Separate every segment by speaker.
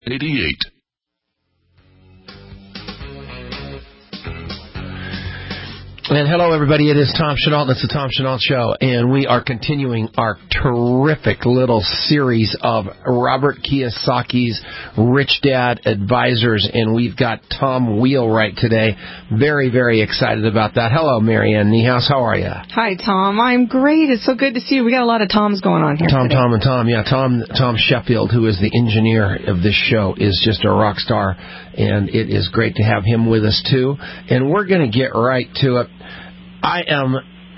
Speaker 1: 88.
Speaker 2: And hello, everybody. It is Tom Chenault. It's the Tom Chenault Show, and we are continuing our terrific little series of Robert Kiyosaki's Rich Dad Advisors, and we've got Tom Wheelwright today. Very, very excited about that. Hello, Marianne Niehaus. How are you?
Speaker 3: Hi, Tom. I'm great. It's so good to see you. We got a lot of Toms going on here
Speaker 2: Tom,
Speaker 3: today.
Speaker 2: Tom, and Tom. Yeah, Tom Sheffield, who is the engineer of this show, is just a rock star, and it is great to have him with us, too. And we're going to get right to it. I am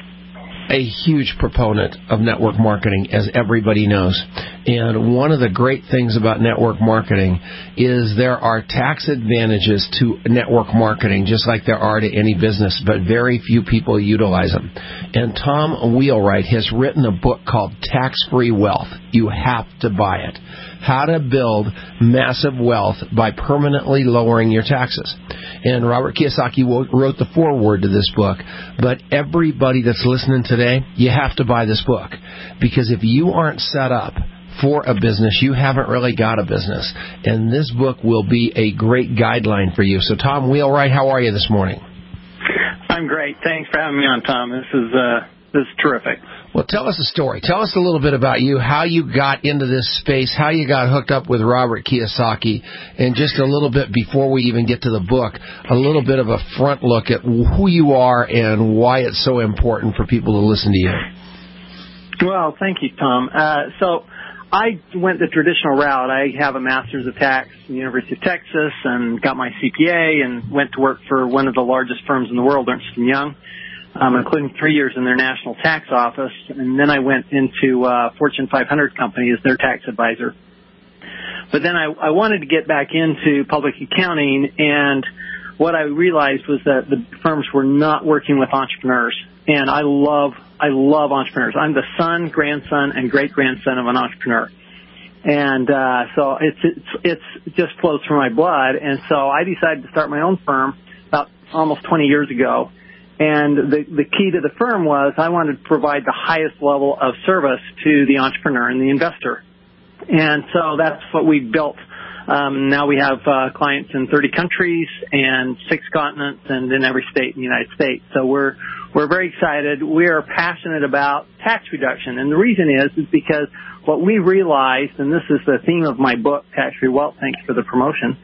Speaker 2: a huge proponent of network marketing, as everybody knows. And one of the great things about network marketing is there are tax advantages to network marketing, just like there are to any business, but very few people utilize them. And Tom Wheelwright has written a book called Tax-Free Wealth. You have to buy it. How to Build Massive Wealth by Permanently Lowering Your Taxes. And Robert Kiyosaki wrote the foreword to this book. But everybody that's listening today, you have to buy this book. Because if you aren't set up for a business, you haven't really got a business. And this book will be a great guideline for you. So, Tom Wheelwright, how are you this morning?
Speaker 4: I'm great. Thanks for having me on, Tom. This is terrific.
Speaker 2: Well, tell us a story. Tell us a little bit about you, how you got into this space, how you got hooked up with Robert Kiyosaki, and just a little bit before we even get to the book, a little bit of a front look at who you are and why it's so important for people to listen to you.
Speaker 4: Well, thank you, Tom. So I went the traditional route. I have a master's of tax from the University of Texas and got my CPA and went to work for one of the largest firms in the world, Ernst & Young. Including 3 years in their national tax office, and then I went into Fortune 500 company as their tax advisor. But then I wanted to get back into public accounting, and what I realized was that the firms were not working with entrepreneurs, and I love entrepreneurs. I'm the son, grandson, and great-grandson of an entrepreneur. And so it's just flows through my blood, and so I decided to start my own firm about almost 20 years ago. And the key to the firm was I wanted to provide the highest level of service to the entrepreneur and the investor. And so that's what we built. Now we have clients in 30 countries and 6 continents and in every state in the United States. So we're very excited. We are passionate about tax reduction. And the reason is because what we realized, and this is the theme of my book, Tax-Free Wealth, thanks for the promotion,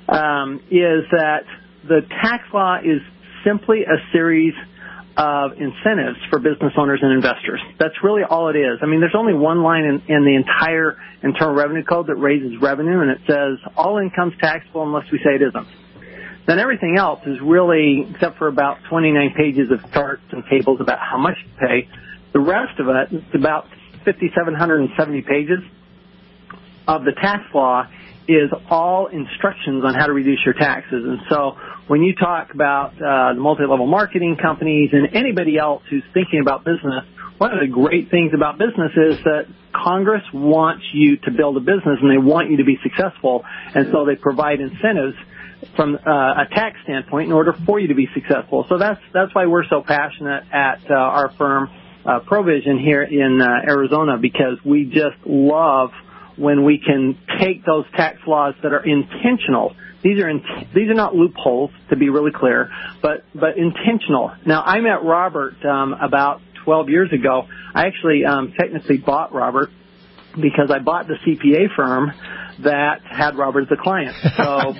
Speaker 4: is that the tax law is simply a series of incentives for business owners and investors. That's really all it is. I mean, there's only one line in the entire Internal Revenue Code that raises revenue, and it says all income's taxable unless we say it isn't. Then everything else is really, except for about 29 pages of charts and tables about how much to pay, the rest of it, it's about 5,770 pages of the tax law, is all instructions on how to reduce your taxes. And so when you talk about the multi-level marketing companies and anybody else who's thinking about business, one of the great things about business is that Congress wants you to build a business and they want you to be successful. And so they provide incentives from a tax standpoint in order for you to be successful. So that's why we're so passionate at our firm, Provision, here in Arizona, because we just love when we can take those tax laws that are intentional. These are not loopholes, to be really clear, but intentional. Now, I met Robert about 12 years ago. I actually technically bought Robert because I bought the CPA firm that had Robert as a client. So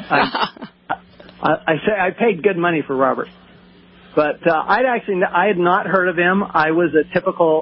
Speaker 4: I paid good money for Robert. But I had not heard of him. I was a typical,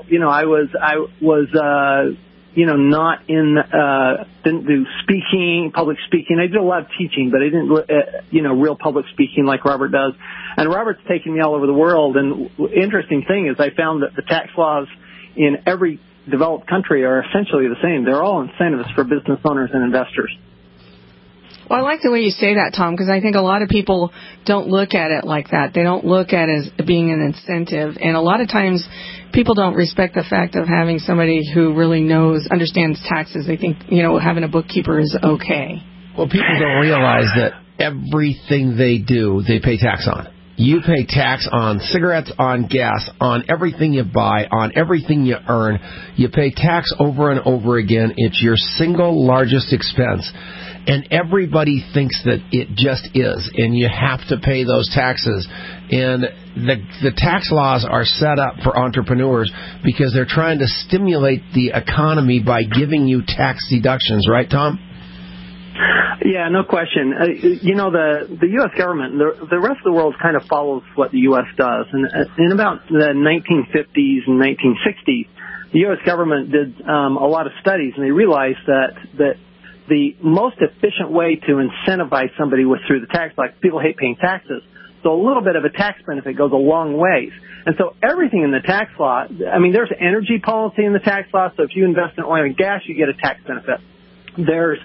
Speaker 4: didn't do public speaking. I did a lot of teaching, but I didn't, real public speaking like Robert does. And Robert's taken me all over the world. And interesting thing is I found that the tax laws in every developed country are essentially the same. They're all incentives for business owners and investors.
Speaker 3: Well, I like the way you say that, Tom, because I think a lot of people don't look at it like that. They don't look at it as being an incentive. And a lot of times people don't respect the fact of having somebody who really understands taxes. They think, having a bookkeeper is okay.
Speaker 2: Well, people don't realize that everything they do, they pay tax on. You pay tax on cigarettes, on gas, on everything you buy, on everything you earn. You pay tax over and over again. It's your single largest expense. And everybody thinks that it just is, and you have to pay those taxes. And the tax laws are set up for entrepreneurs because they're trying to stimulate the economy by giving you tax deductions, right, Tom?
Speaker 4: Yeah, no question. The U.S. government, the rest of the world kind of follows what the U.S. does. And in about the 1950s and 1960s, the U.S. government did a lot of studies, and they realized that the most efficient way to incentivize somebody was through the tax law. People hate paying taxes. So a little bit of a tax benefit goes a long ways. And so everything in the tax law, I mean, there's energy policy in the tax law. So if you invest in oil and gas, you get a tax benefit. There's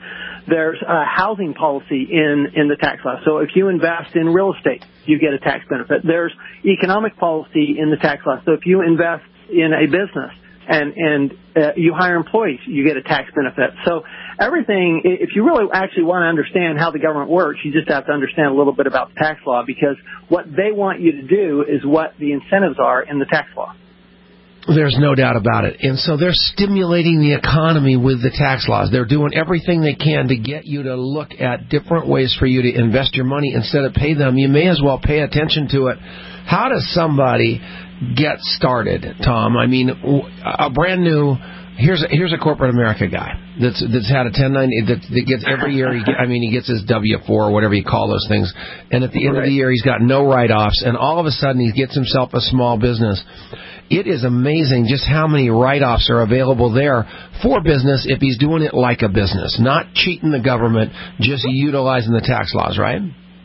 Speaker 4: housing policy in the tax law. So if you invest in real estate, you get a tax benefit. There's economic policy in the tax law. So if you invest in a business and you hire employees, you get a tax benefit. So everything, if you really actually want to understand how the government works, you just have to understand a little bit about the tax law, because what they want you to do is what the incentives are in the tax law.
Speaker 2: There's no doubt about it. And so they're stimulating the economy with the tax laws. They're doing everything they can to get you to look at different ways for you to invest your money instead of pay them. You may as well pay attention to it. How does somebody get started, Tom? I mean, a brand new... Here's a corporate America guy that's had a 1090 that gets every year. He gets his W-4 or whatever you call those things, and at the end of the year he's got no write-offs, and all of a sudden he gets himself a small business. It is amazing just how many write-offs are available there for business if he's doing it like a business, not cheating the government, just utilizing the tax laws, right?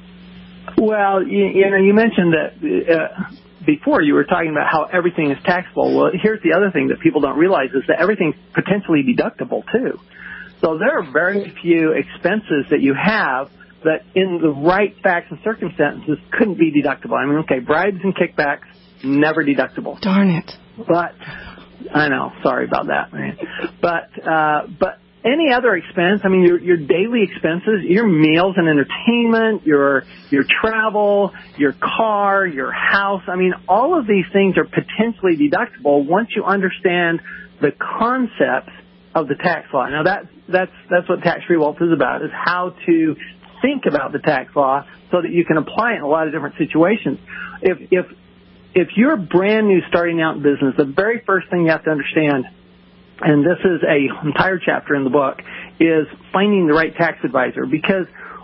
Speaker 4: Well, you mentioned that. Before you were talking about how everything is taxable. Well, here's the other thing that people don't realize is that everything's potentially deductible too. So there are very few expenses that you have that in the right facts and circumstances couldn't be deductible. I mean, okay, bribes and kickbacks, never deductible.
Speaker 3: Darn it.
Speaker 4: But, I know, sorry about that, man. But any other expense, I mean, your daily expenses, your meals and entertainment, your travel, your car, your house, I mean, all of these things are potentially deductible once you understand the concepts of the tax law. Now, that's what Tax-Free Wealth is about, is how to think about the tax law so that you can apply it in a lot of different situations. If you're brand new starting out in business, the very first thing you have to understand, and this is an entire chapter in the book, is finding the right tax advisor. Because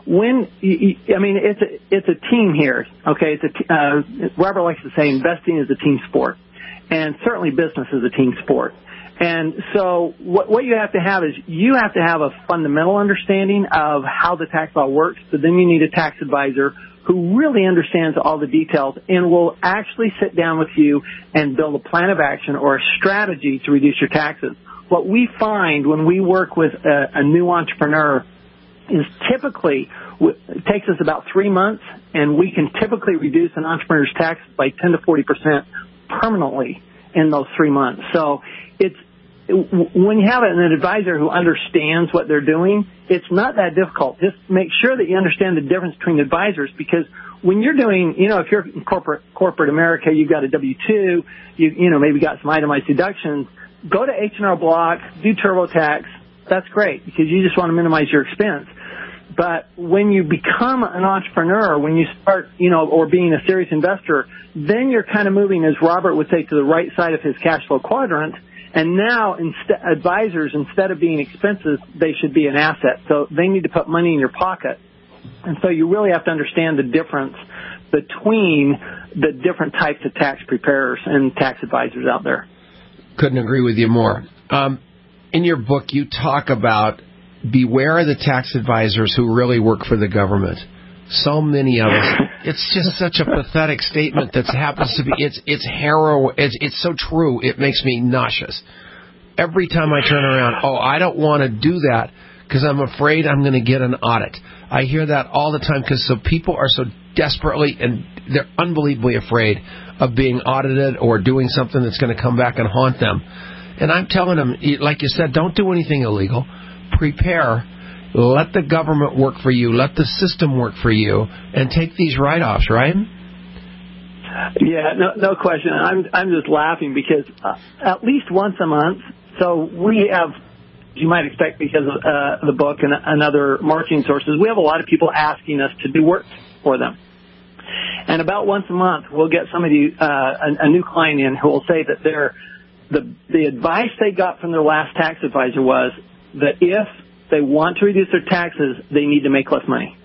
Speaker 4: it's a team here. Okay, Robert likes to say investing is a team sport, and certainly business is a team sport. And so what you have to have is you have to have a fundamental understanding of how the tax law works, but then you need a tax advisor who really understands all the details and will actually sit down with you and build a plan of action or a strategy to reduce your taxes. What we find when we work with a new entrepreneur is typically it takes us about 3 months, and we can typically reduce an entrepreneur's taxes by 10 to 40% permanently in those 3 months. So it's when you have an advisor who understands what they're doing, it's not that difficult. Just make sure that you understand the difference between advisors, because when you're doing, if you're in corporate America, you've got a W-2, you maybe got some itemized deductions, go to H&R Block, do TurboTax. That's great, because you just want to minimize your expense. But when you become an entrepreneur, when you start, or being a serious investor, then you're kind of moving, as Robert would say, to the right side of his cash flow quadrant. And now advisors, instead of being expenses, they should be an asset. So they need to put money in your pocket. And so you really have to understand the difference between the different types of tax preparers and tax advisors out there.
Speaker 2: Couldn't agree with you more. In your book, you talk about beware of the tax advisors who really work for the government. So many of us. It's just such a pathetic statement that happens to be. It's harrowing. It's so true. It makes me nauseous. Every time I turn around, I don't want to do that because I'm afraid I'm going to get an audit. I hear that all the time because people are so desperately and they're unbelievably afraid of being audited or doing something that's going to come back and haunt them. And I'm telling them, like you said, don't do anything illegal. Prepare. Let the government work for you. Let the system work for you, and take these write-offs, right?
Speaker 4: Yeah, no question. I'm just laughing because at least once a month. So we have you might expect because of the book and other marketing sources, we have a lot of people asking us to do work for them. And about once a month, we'll get somebody, a new client in who will say that the advice they got from their last tax advisor was that if they want to reduce their taxes, they need to make less money.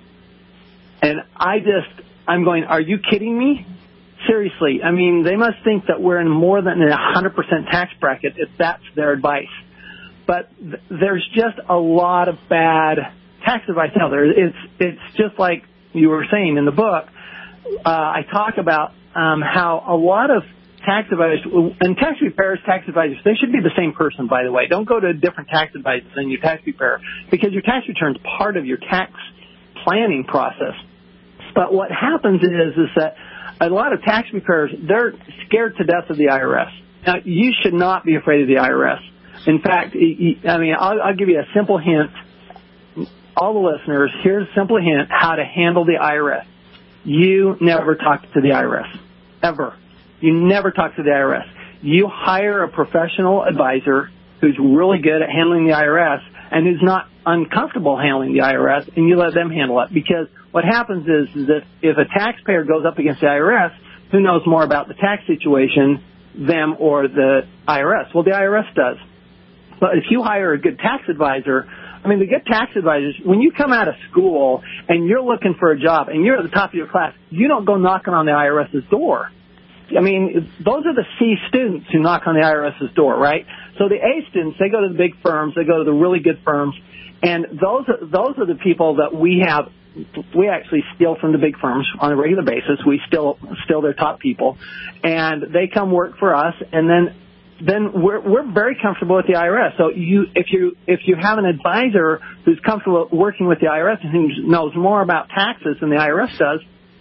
Speaker 4: And I'm going, are you kidding me? Seriously. I mean, they must think that we're in more than a 100% tax bracket if that's their advice. But there's just a lot of bad tax advice out there. It's just like you were saying in the book. I talk about how a lot of tax advisors, and tax preparers, tax advisors, they should be the same person, by the way. Don't go to a different tax advisor than your tax preparer, because your tax return is part of your tax planning process. But what happens is that a lot of tax preparers, they're scared to death of the IRS. Now, you should not be afraid of the IRS. In fact, I'll give you a simple hint. All the listeners, here's a simple hint how to handle the IRS. You never talk to the IRS, ever. You never talk to the IRS. You hire a professional advisor who's really good at handling the IRS and who's not uncomfortable handling the IRS, and you let them handle it. Because what happens is that if a taxpayer goes up against the IRS, who knows more about the tax situation, them or the IRS? Well, the IRS does. But if you hire a good tax advisor, the good tax advisors, when you come out of school and you're looking for a job and you're at the top of your class, you don't go knocking on the IRS's door. Those are the C students who knock on the IRS's door, right? So the A students, they go to the big firms, they go to the really good firms, and those are the people that we actually steal from the big firms on a regular basis. We steal their top people, and they come work for us, and then we're very comfortable with the IRS. So if you have an advisor who's comfortable working with the IRS and who knows more about taxes than the IRS does,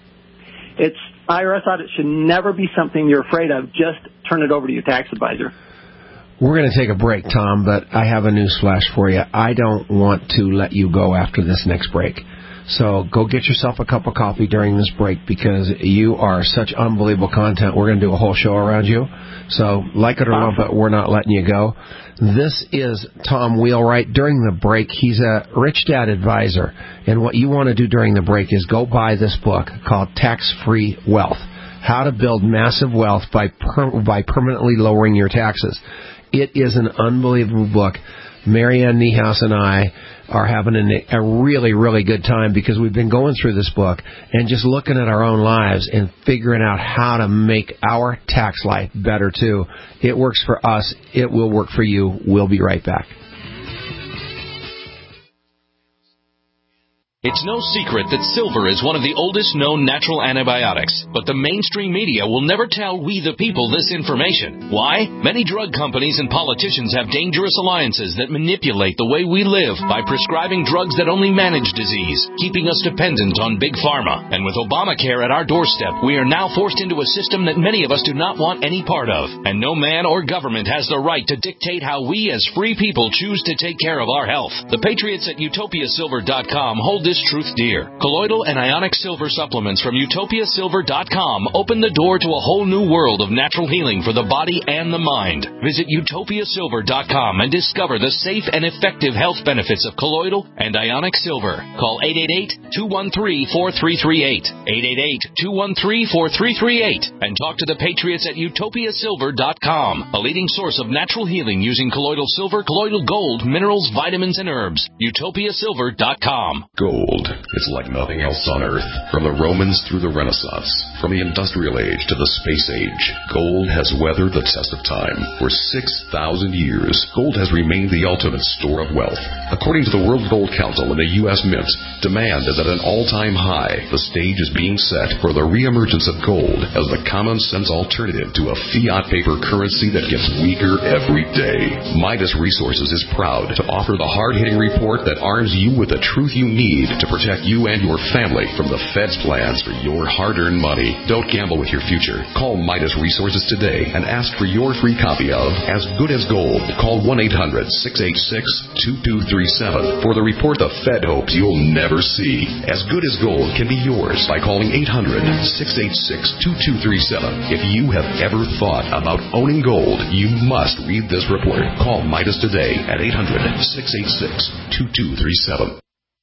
Speaker 4: IRS audit should never be something you're afraid of. Just turn it over to your tax advisor.
Speaker 2: We're going to take a break, Tom, but I have a news flash for you. I don't want to let you go after this next break. So go get yourself a cup of coffee during this break, because you are such unbelievable content. We're going to do a whole show around you. So like it or lump it, we're not letting you go. This is Tom Wheelwright. During the break, he's a Rich Dad advisor. And what you want to do during the break is go buy this book called Tax-Free Wealth, How to Build Massive Wealth by Permanently Lowering Your Taxes. It is an unbelievable book. Marianne Niehaus and I are having a really, really good time, because we've been going through this book and just looking at our own lives and figuring out how to make our tax life better, too. It works for us. It will work for you. We'll be right back.
Speaker 1: It's no secret that silver is one of the oldest known natural antibiotics, but the mainstream media will never tell we the people this information. Why? Many drug companies and politicians have dangerous alliances that manipulate the way we live by prescribing drugs that only manage disease, keeping us dependent on big pharma. And with Obamacare at our doorstep, we are now forced into a system that many of us do not want any part of. And no man or government has the right to dictate how we as free people choose to take care of our health. The patriots at utopiasilver.com hold this truth dear. Colloidal and ionic silver supplements from utopiasilver.com open the door to a whole new world of natural healing for the body and the mind. Visit utopiasilver.com and discover the safe and effective health benefits of colloidal and ionic silver. Call 888-213-4338, 888-213-4338, and talk to the patriots at utopiasilver.com, a leading source of natural healing using colloidal silver, colloidal gold, minerals, vitamins, and herbs. utopiasilver.com.
Speaker 5: Gold is like nothing else on Earth. From the Romans through the Renaissance, from the Industrial Age to the Space Age, gold has weathered the test of time. For 6,000 years, gold has remained the ultimate store of wealth. According to the World Gold Council and the U.S. Mint, demand is at an all-time high. The stage is being set for the reemergence of gold as the common-sense alternative to a fiat paper currency that gets weaker every day. Midas Resources is proud to offer the hard-hitting report that arms you with the truth you need to protect you and your family from the Fed's plans for your hard-earned money. Don't gamble with your future. Call Midas Resources today and ask for your free copy of As Good as Gold. Call 1-800-686-2237 for the report the Fed hopes you'll never see. As Good as Gold can be yours by calling 800-686-2237. If you have ever thought about owning gold, you must read this report. Call Midas today at 800-686-2237.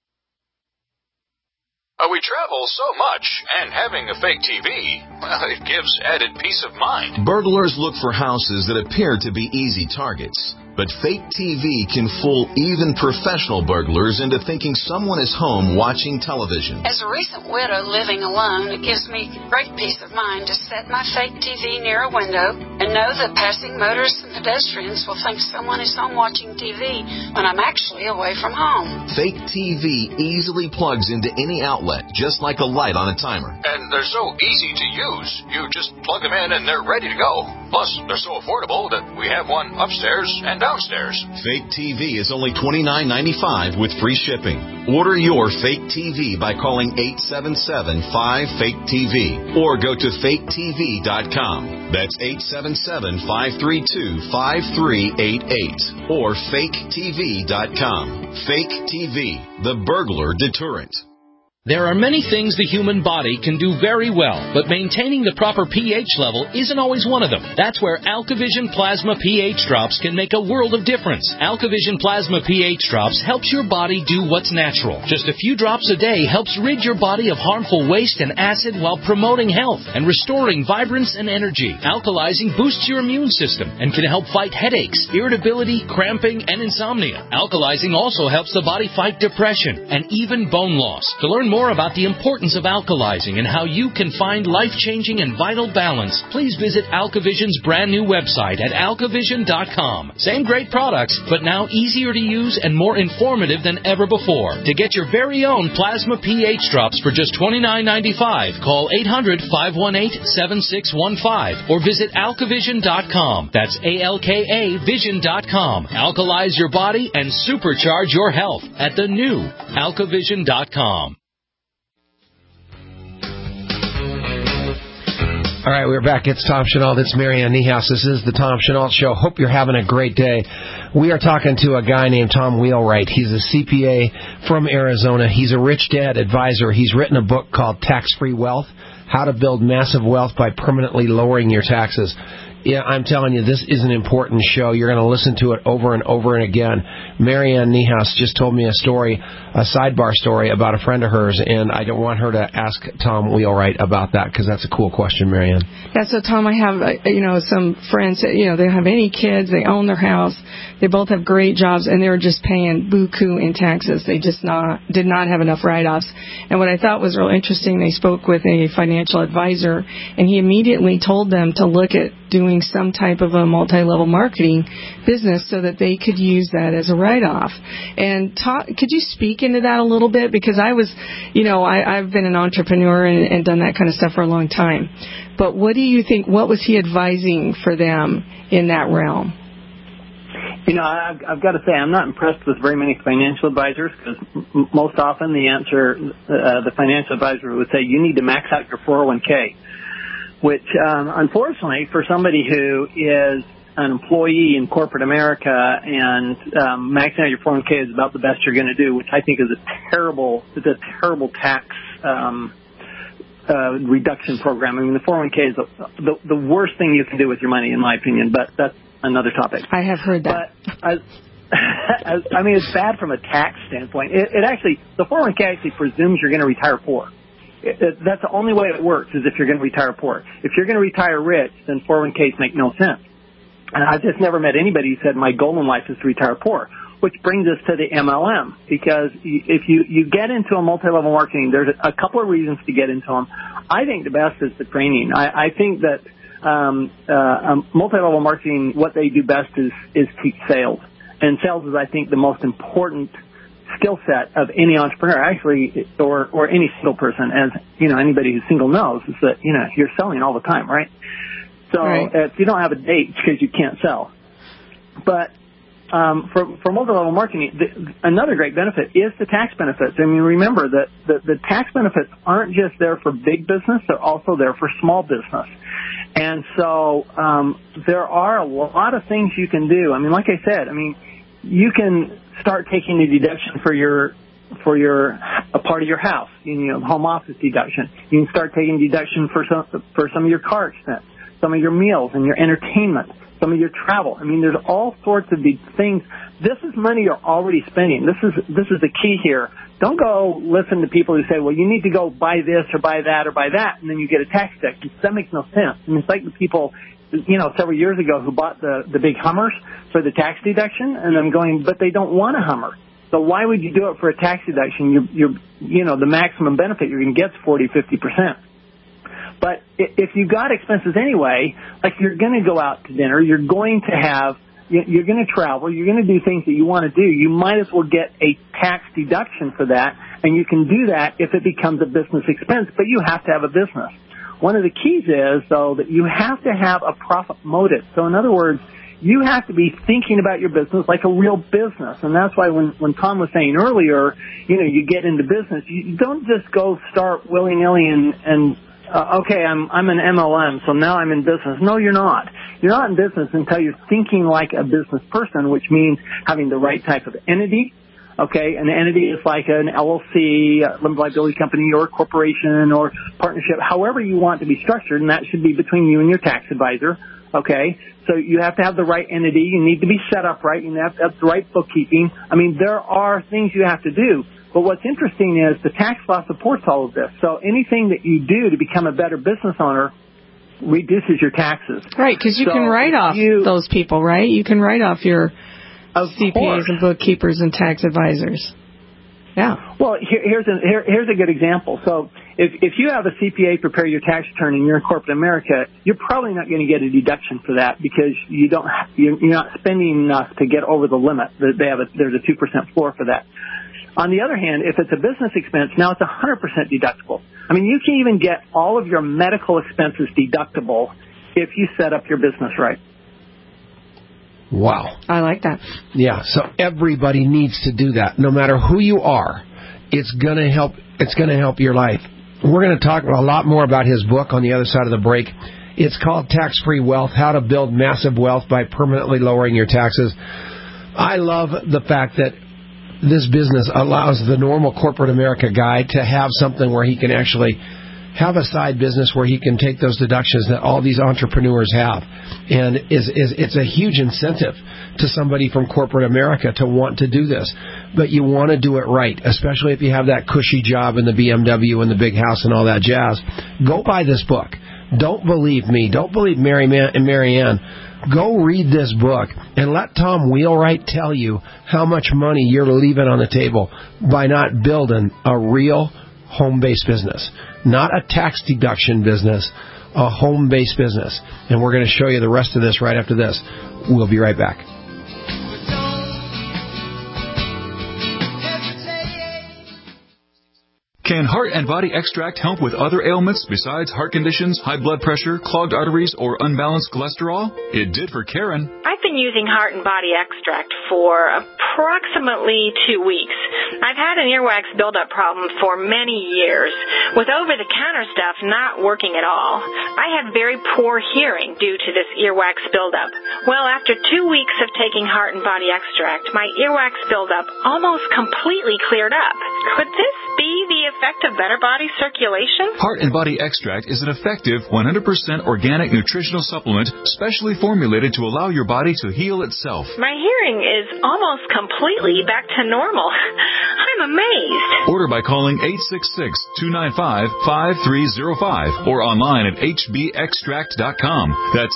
Speaker 1: We travel so much, and having a fake TV, well, it gives added peace of mind.
Speaker 6: Burglars look for houses that appear to be easy targets. But fake TV can fool even professional burglars into thinking someone is home watching television.
Speaker 7: As a recent widow living alone, it gives me great peace of mind to set my fake TV near a window and know that passing motorists and pedestrians will think someone is home watching TV when I'm actually away from home.
Speaker 6: Fake TV easily plugs into any outlet, just like a light on a timer.
Speaker 1: And they're so easy to use. You just plug them in and they're ready to go. Plus, they're so affordable that we have one upstairs and downstairs.
Speaker 6: Fake TV is only $29.95 with free shipping. Order your fake TV by calling 877-5FAKE-TV or go to faketv.com. That's 877-532-5388 or faketv.com. Fake TV, the burglar deterrent.
Speaker 8: There are many things the human body can do very well, but maintaining the proper pH level isn't always one of them. That's where AlkaVision Plasma pH Drops can make a world of difference. AlkaVision Plasma pH Drops helps your body do what's natural. Just a few drops a day helps rid your body of harmful waste and acid while promoting health and restoring vibrance and energy. Alkalizing boosts your immune system and can help fight headaches, irritability, cramping, and insomnia. Alkalizing also helps the body fight depression and even bone loss. To learn more about the importance of alkalizing and how you can find life-changing and vital balance, please visit AlkaVision's brand new website at alkavision.com. Same great products, but now easier to use and more informative than ever before. To get your very own Plasma pH Drops for just $29.95, call 800-518-7615 or visit alkavision.com. That's ALKA Vision.com. Alkalize your body and supercharge your health at the new alkavision.com.
Speaker 2: All right, we're back. It's Tom Chenault. It's Marianne Niehaus. This is the Tom Chenault Show. Hope you're having a great day. We are talking to a guy named Tom Wheelwright. He's a CPA from Arizona. He's a rich dad advisor. He's written a book called Tax-Free Wealth, How to Build Massive Wealth by Permanently Lowering Your Taxes. Yeah, I'm telling you, this is an important show. You're going to listen to it over and over and again. Marianne Niehaus just told me a story, a sidebar story about a friend of hers, and I don't want her to ask Tom Wheelwright about that because that's a cool question, Marianne.
Speaker 3: Yeah, so Tom, I have, some friends, they don't have any kids, they own their house, they both have great jobs, and they were just paying buku in taxes. They just did not have enough write-offs. And what I thought was real interesting, they spoke with a financial advisor, and he immediately told them to look at doing some type of a multi-level marketing business so that they could use that as a write-off. And could you speak into that a little bit? Because I was, I've been an entrepreneur and done that kind of stuff for a long time. But what do you think, what was he advising for them in that realm?
Speaker 4: I've got to say, I'm not impressed with very many financial advisors because most often the answer, the financial advisor would say, you need to max out your 401k. Which, unfortunately, for somebody who is an employee in corporate America and maxing out your 401k is about the best you're going to do, which I think is a terrible tax reduction program. I mean, the 401k is the worst thing you can do with your money, in my opinion. But that's another topic.
Speaker 3: I have heard that.
Speaker 4: But it's bad from a tax standpoint. The 401k actually presumes you're going to retire poor. That's the only way it works is if you're going to retire poor. If you're going to retire rich, then 401ks make no sense. And I've just never met anybody who said my goal in life is to retire poor, which brings us to the MLM. Because if you get into a multi-level marketing, there's a couple of reasons to get into them. I think the best is the training. I think that multi-level marketing, what they do best is teach sales. And sales is, I think, the most important skill set of any entrepreneur, actually, or any single person, as anybody who's single knows, is that you're selling all the time, right? So If you don't have a date, it's because you can't sell. But for multi-level marketing, another great benefit is the tax benefits. I mean, remember that the tax benefits aren't just there for big business; they're also there for small business. And so there are a lot of things you can do. I mean, like I said, you can start taking a deduction for a part of your house, home office deduction. You can start taking deduction for some of your car expense, some of your meals and your entertainment, some of your travel. I mean, there's all sorts of these things. This is money you're already spending. This is the key here. Don't go listen to people who say, well, you need to go buy this or buy that or buy that, and then you get a tax deduction. That makes no sense. I mean, it's like the people, several years ago who bought the big Hummers for the tax deduction, and I'm going, but they don't want a Hummer. So why would you do it for a tax deduction? The maximum benefit you're going to get is 40-50%. But if you've got expenses anyway, like you're going to go out to dinner, you're going to travel, you're going to do things that you want to do, you might as well get a tax deduction for that, and you can do that if it becomes a business expense, but you have to have a business. One of the keys is, though, that you have to have a profit motive. So in other words, you have to be thinking about your business like a real business. And that's why when Tom was saying earlier, you get into business, you don't just go start willy-nilly and okay, I'm an MLM, so now I'm in business. No, you're not. You're not in business until you're thinking like a business person, which means having the right type of entity. Okay, an entity is like an LLC, a limited liability company, or a corporation, or partnership, however you want to be structured, and that should be between you and your tax advisor. Okay, so you have to have the right entity. You need to be set up right. You have to have the right bookkeeping. I mean, there are things you have to do. But what's interesting is the tax law supports all of this. So anything that you do to become a better business owner reduces your taxes.
Speaker 3: Right, because you can write off those people, right? You can write off your CPAs and bookkeepers and tax advisors. Yeah.
Speaker 4: Well, here's a good example. So if you have a CPA prepare your tax return and you're in corporate America, you're probably not going to get a deduction for that because you're not spending enough to get over the limit. There's a 2% floor for that. On the other hand, if it's a business expense, now it's 100% deductible. I mean, you can even get all of your medical expenses deductible if you set up your business right.
Speaker 2: Wow.
Speaker 3: I like that.
Speaker 2: Yeah, so everybody needs to do that. No matter who you are, it's going to help. It's going to help your life. We're going to talk a lot more about his book on the other side of the break. It's called Tax-Free Wealth, How to Build Massive Wealth by Permanently Lowering Your Taxes. I love the fact that this business allows the normal corporate America guy to have something where he can actually have a side business where he can take those deductions that all these entrepreneurs have. And it's a huge incentive to somebody from corporate America to want to do this. But you want to do it right, especially if you have that cushy job in the BMW and the big house and all that jazz. Go buy this book. Don't believe me. Don't believe Mary Ann. Go read this book and let Tom Wheelwright tell you how much money you're leaving on the table by not building a real home-based business. Not a tax deduction business, a home-based business. And we're going to show you the rest of this right after this. We'll be right back.
Speaker 9: Can Heart and Body Extract help with other ailments besides heart conditions, high blood pressure, clogged arteries, or unbalanced cholesterol? It did for Karen.
Speaker 10: I've been using Heart and Body Extract for approximately 2 weeks. I've had an earwax buildup problem for many years, with over-the-counter stuff not working at all. I had very poor hearing due to this earwax buildup. Well, after 2 weeks of taking Heart and Body Extract, my earwax buildup almost completely cleared up. Could this be the effect of better body circulation?
Speaker 9: Heart and Body Extract is an effective 100% organic nutritional supplement specially formulated to allow your body to heal itself.
Speaker 10: My hearing is almost completely back to normal. I'm amazed.
Speaker 9: Order by calling 866-295-5305 or online at hbextract.com. That's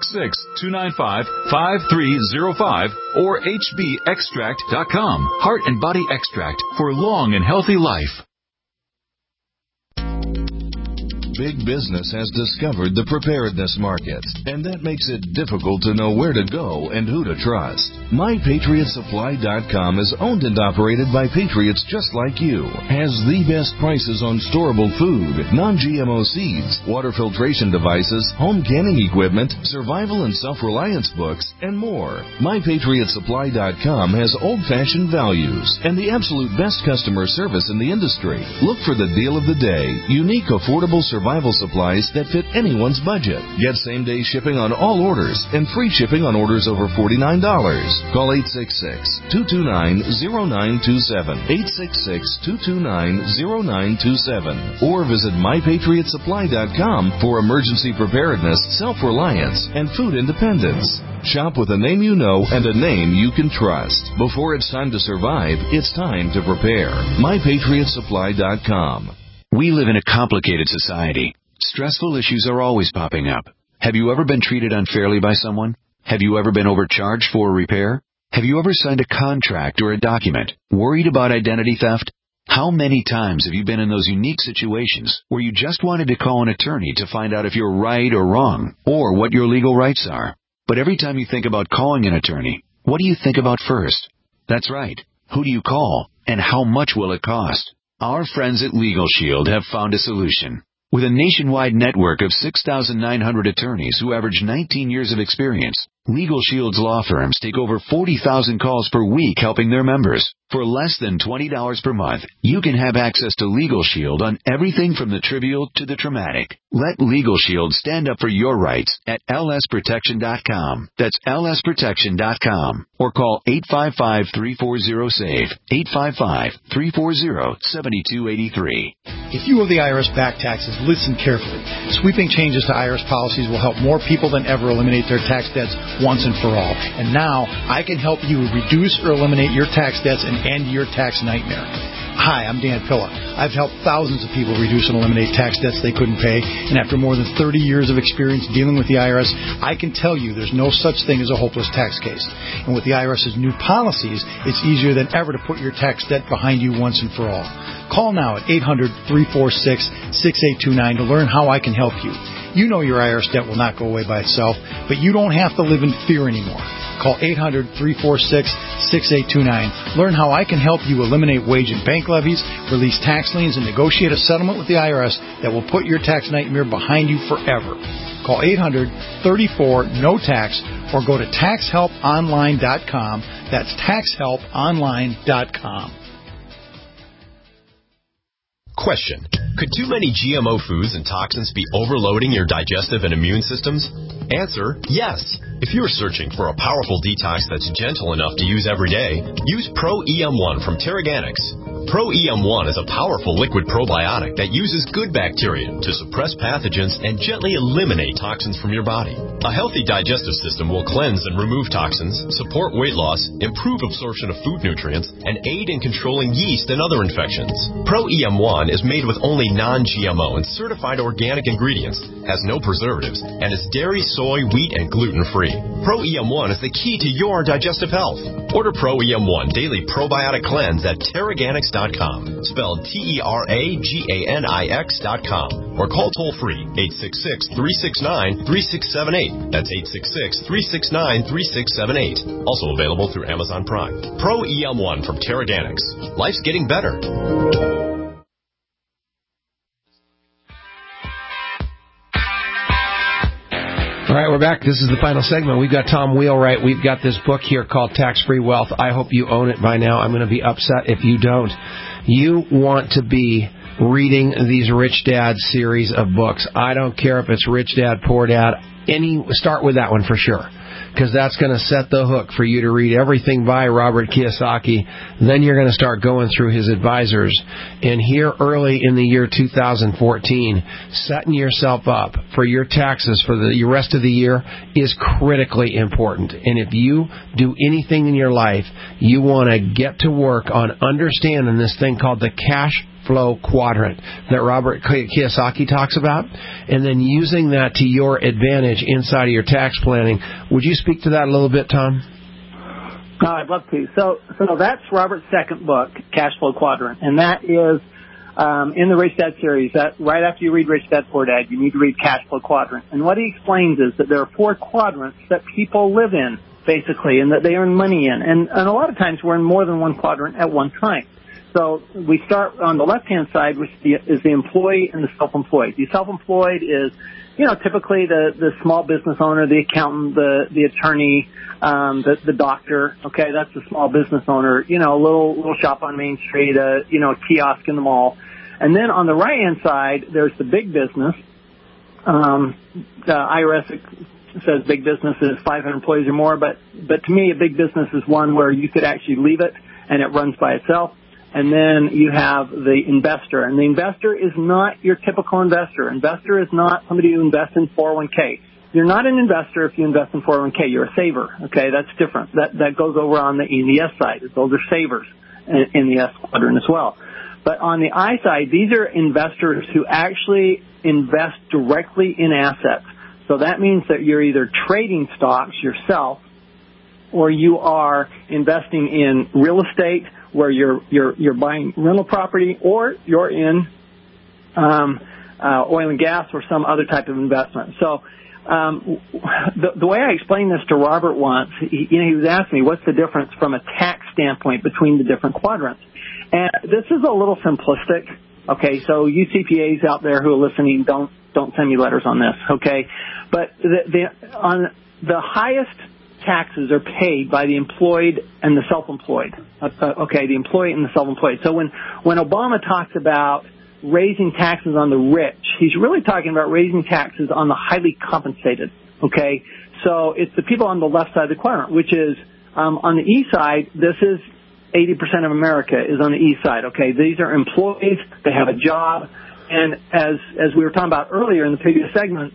Speaker 9: 866-295-5305 or hbextract.com. Heart and Body Extract for long and healthy life.
Speaker 6: big business has discovered the preparedness market, and that makes it difficult to know where to go and who to trust. MyPatriotSupply.com is owned and operated by patriots just like you, has the best prices on storable food, non-GMO seeds, water filtration devices, home canning equipment, survival and self-reliance books, and more. MyPatriotSupply.com has old-fashioned values and the absolute best customer service in the industry. Look for the deal of the day. Unique, affordable survival supplies that fit anyone's budget. Get same-day shipping on all orders and free shipping on orders over $49. Call 866-229-0927. 866-229-0927. Or visit MyPatriotSupply.com for emergency preparedness, self-reliance, and food independence. Shop with a name you know and a name you can trust. Before it's time to survive, it's time to prepare. MyPatriotSupply.com.
Speaker 11: We live in a complicated society. Stressful issues are always popping up. Have you ever been treated unfairly by someone? Have you ever been overcharged for a repair? Have you ever signed a contract or a document? Worried about identity theft? How many times have you been in those unique situations where you just wanted to call an attorney to find out if you're right or wrong, or what your legal rights are? But every time you think about calling an attorney, what do you think about first? That's right. Who do you call, and how much will it cost? Our friends at Legal Shield have found a solution. With a nationwide network of 6,900 attorneys who average 19 years of experience, Legal Shield's law firms take over 40,000 calls per week helping their members. For less than $20 per month, you can have access to Legal Shield on everything from the trivial to the traumatic. Let Legal Shield stand up for your rights at lsprotection.com. That's lsprotection.com. Or call 855-340-SAVE, 855-340-7283.
Speaker 12: If you owe the IRS back taxes, listen carefully. Sweeping changes to IRS policies will help more people than ever eliminate their tax debts once and for all. And now, I can help you reduce or eliminate your tax debts and end your tax nightmare. Hi, I'm Dan Pilla. I've helped thousands of people reduce and eliminate tax debts they couldn't pay, and after more than 30 years of experience dealing with the IRS, I can tell you there's no such thing as a hopeless tax case. And with the IRS's new policies, it's easier than ever to put your tax debt behind you once and for all. Call now at 800-346-6829 to learn how I can help you. You know your IRS debt will not go away by itself, but you don't have to live in fear anymore. Call 800-346-6829. Learn how I can help you eliminate wage and bank levies, release tax liens, and negotiate a settlement with the IRS that will put your tax nightmare behind you forever. Call 800-34-NO-TAX or go to taxhelponline.com. That's taxhelponline.com.
Speaker 13: Question: could too many GMO foods and toxins be overloading your digestive and immune systems? Answer: yes. If you're searching for a powerful detox that's gentle enough to use every day, use Pro EM1 from Teraganix. Pro EM1 is a powerful liquid probiotic that uses good bacteria to suppress pathogens and gently eliminate toxins from your body. A healthy digestive system will cleanse and remove toxins, support weight loss, improve absorption of food nutrients, and aid in controlling yeast and other infections. Pro EM1 is made with only non-GMO and certified organic ingredients, has no preservatives, and is dairy, soy, wheat, and gluten-free. Pro EM1 is the key to your digestive health. Order Pro EM1 Daily Probiotic Cleanse at Teraganix.com, spelled Teraganix.com, or call toll-free 866-369-3678. That's 866-369-3678. Also available through Amazon Prime. Pro EM1 from Teraganix. Life's getting better.
Speaker 2: All right, we're back. This is the final segment. We've got Tom Wheelwright. We've got this book here called Tax-Free Wealth. I hope you own it by now. I'm going to be upset if you don't. You want to be reading these Rich Dad series of books. I don't care if it's Rich Dad, Poor Dad. Start with that one for sure, because that's going to set the hook for you to read everything by Robert Kiyosaki. Then you're going to start going through his advisors. And here early in the year 2014, setting yourself up for your taxes for the rest of the year is critically important. And if you do anything in your life, you want to get to work on understanding this thing called the cash flow quadrant that Robert Kiyosaki talks about, and then using that to your advantage inside of your tax planning. Would you speak to that a little bit, Tom?
Speaker 4: I'd love to. So that's Robert's second book, Cash Flow Quadrant, and that is in the Rich Dad series, that right after you read Rich Dad Poor Dad, you need to read Cash Flow Quadrant. And what he explains is that there are 4 quadrants that people live in, basically, and that they earn money in. And a lot of times we're in more than one quadrant at one time. So we start on the left-hand side, which is the employee and the self-employed. The self-employed is, typically the small business owner, the accountant, the attorney, the doctor. Okay, that's the small business owner. A little shop on Main Street, a kiosk in the mall. And then on the right-hand side, there's the big business. The IRS says big business is 500 employees or more, but to me, a big business is one where you could actually leave it and it runs by itself. And then you have the investor. And the investor is not your typical investor. Investor is not somebody who invests in 401k. You're not an investor if you invest in 401k. You're a saver. Okay, that's different. That goes over on the E and the S side. Those are savers in the S quadrant as well. But on the I side, these are investors who actually invest directly in assets. So that means that you're either trading stocks yourself, or you are investing in real estate, where you're buying rental property, or you're in oil and gas or some other type of investment. So the way I explained this to Robert once, he was asking me, what's the difference from a tax standpoint between the different quadrants? And this is a little simplistic. Okay, so you CPAs out there who are listening, don't send me letters on this. Okay, but on the highest taxes are paid by the employed and the self-employed. Okay, the employee and the self-employed. So when Obama talks about raising taxes on the rich, he's really talking about raising taxes on the highly compensated. Okay, so it's the people on the left side of the quadrant, which is on the east side. This is 80% of America is on the east side. Okay, these are employees. They have a job, and as we were talking about earlier in the previous segment,